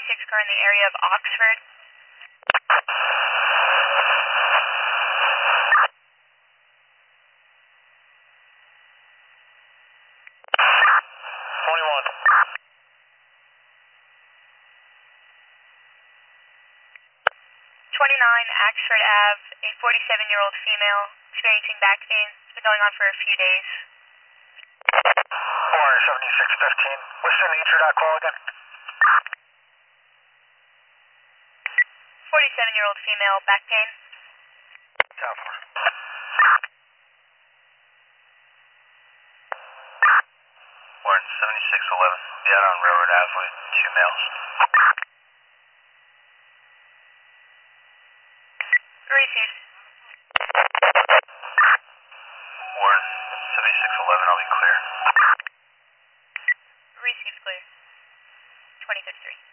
76 car in the area of Oxford. 21. 29 Oxford Ave, a 47-year-old female experiencing back pain. It's been going on for a few days. 7615. What's the nature of that call again? 47-year-old female, back pain. Copy. Warren 7611. Be out on Railroad Ave with 2 males. Received. Warren 7611. I'll be clear. Received clear. 2053.